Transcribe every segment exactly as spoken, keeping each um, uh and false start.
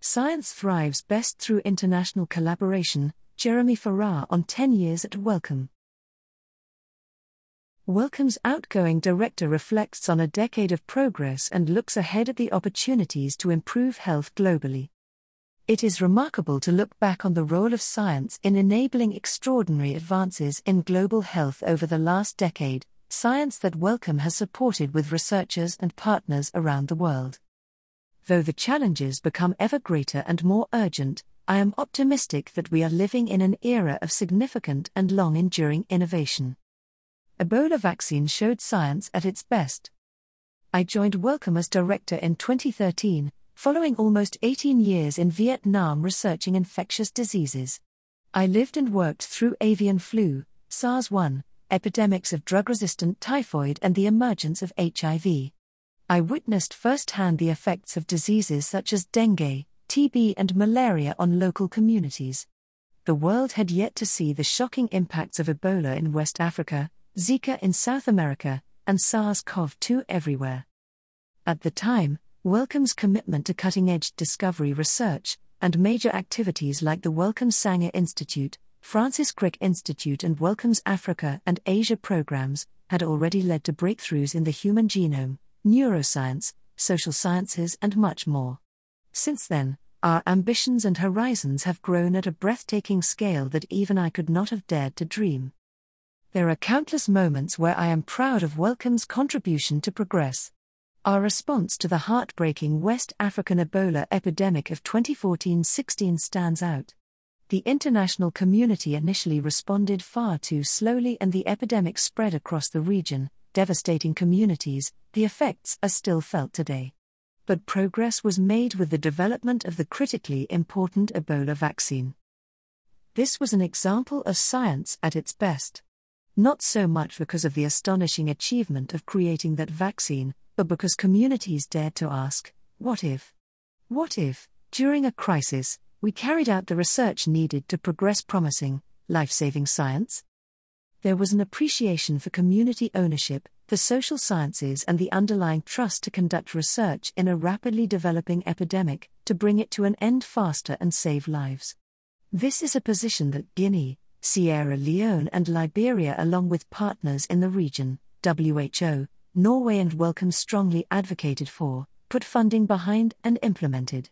Science thrives best through international collaboration. Jeremy Farrar on ten years at Wellcome. Wellcome's outgoing director reflects on a decade of progress and looks ahead at the opportunities to improve health globally. It is remarkable to look back on the role of science in enabling extraordinary advances in global health over the last decade, science that Wellcome has supported with researchers and partners around the world. Though the challenges become ever greater and more urgent, I am optimistic that we are living in an era of significant and long-enduring innovation. Ebola vaccine showed science at its best. I joined Wellcome as director in twenty thirteen, following almost eighteen years in Vietnam researching infectious diseases. I lived and worked through avian flu, SARS one, epidemics of drug-resistant typhoid and the emergence of H I V. I witnessed firsthand the effects of diseases such as dengue, T B and malaria on local communities. The world had yet to see the shocking impacts of Ebola in West Africa, Zika in South America, and SARS CoV two everywhere. At the time, Wellcome's commitment to cutting-edge discovery research, and major activities like the Wellcome Sanger Institute, Francis Crick Institute and Wellcome's Africa and Asia programs, had already led to breakthroughs in the human genome, neuroscience, social sciences and much more. Since then, our ambitions and horizons have grown at a breathtaking scale that even I could not have dared to dream. There are countless moments where I am proud of Wellcome's contribution to progress. Our response to the heartbreaking West African Ebola epidemic of twenty fourteen sixteen stands out. The international community initially responded far too slowly and the epidemic spread across the region, devastating communities. The effects are still felt today. But progress was made with the development of the critically important Ebola vaccine. This was an example of science at its best. Not so much because of the astonishing achievement of creating that vaccine, but because communities dared to ask, what if? What if, during a crisis, we carried out the research needed to progress promising, life-saving science? There was an appreciation for community ownership, the social sciences and the underlying trust to conduct research in a rapidly developing epidemic, to bring it to an end faster and save lives. This is a position that Guinea, Sierra Leone and Liberia along with partners in the region, W H O, Norway and Wellcome strongly advocated for, put funding behind and implemented.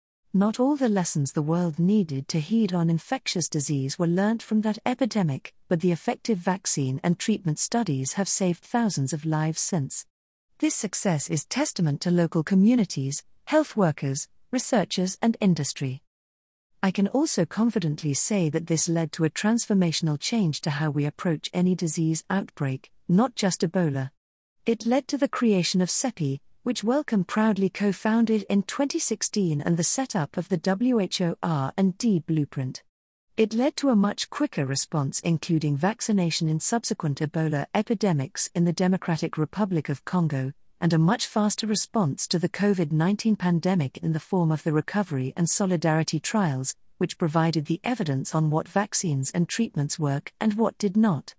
Not all the lessons the world needed to heed on infectious disease were learnt from that epidemic, but the effective vaccine and treatment studies have saved thousands of lives since. This success is testament to local communities, health workers, researchers and industry. I can also confidently say that this led to a transformational change to how we approach any disease outbreak, not just Ebola. It led to the creation of CEPI, which Wellcome proudly co-founded in twenty sixteen, and the setup of the W H O R and D blueprint. It led to a much quicker response, including vaccination in subsequent Ebola epidemics in the Democratic Republic of Congo, and a much faster response to the COVID nineteen pandemic in the form of the Recovery and Solidarity trials, which provided the evidence on what vaccines and treatments work and what did not.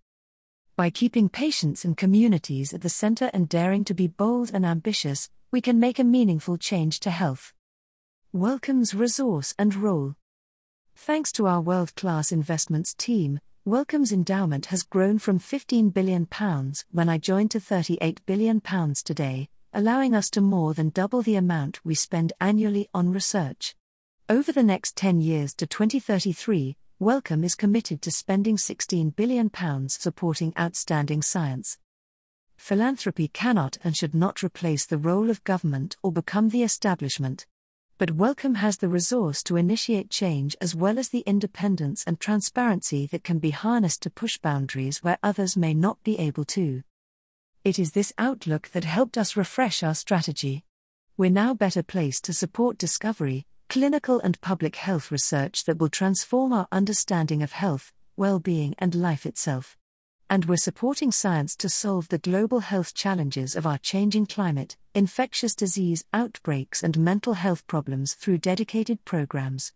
By keeping patients and communities at the center and daring to be bold and ambitious, we can make a meaningful change to health. Wellcome's resource and role. Thanks to our world-class investments team, Wellcome's endowment has grown from fifteen billion pounds when I joined to thirty-eight billion pounds today, allowing us to more than double the amount we spend annually on research. Over the next ten years to twenty thirty-three, Wellcome is committed to spending sixteen billion pounds supporting outstanding science. Philanthropy cannot and should not replace the role of government or become the establishment. But Wellcome has the resource to initiate change as well as the independence and transparency that can be harnessed to push boundaries where others may not be able to. It is this outlook that helped us refresh our strategy. We're now better placed to support discovery, clinical and public health research that will transform our understanding of health, well-being and life itself. And we're supporting science to solve the global health challenges of our changing climate, infectious disease outbreaks and mental health problems through dedicated programs.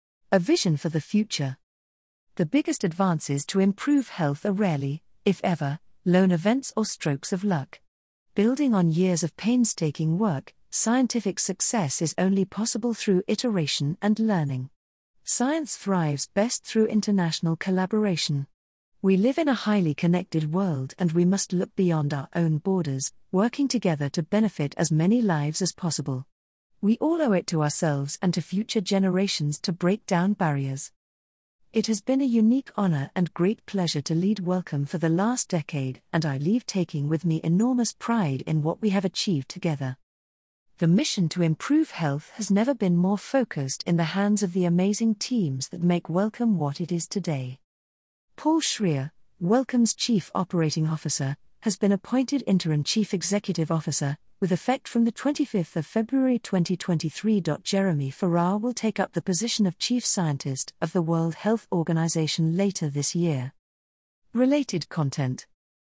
A vision for the future. The biggest advances to improve health are rarely, if ever, lone events or strokes of luck. Building on years of painstaking work, Scientific success is only possible through iteration and learning. Science thrives best through international collaboration. We live in a highly connected world and we must look beyond our own borders, working together to benefit as many lives as possible. We all owe it to ourselves and to future generations to break down barriers. It has been a unique honor and great pleasure to lead Wellcome for the last decade, and I leave taking with me enormous pride in what we have achieved together. The mission to improve health has never been more focused in the hands of the amazing teams that make Wellcome what it is today. Paul Schrier, Wellcome's Chief Operating Officer, has been appointed Interim Chief Executive Officer, with effect from the twenty-fifth of February twenty twenty-three. Jeremy Farrar will take up the position of Chief Scientist of the World Health Organization later this year. Related content.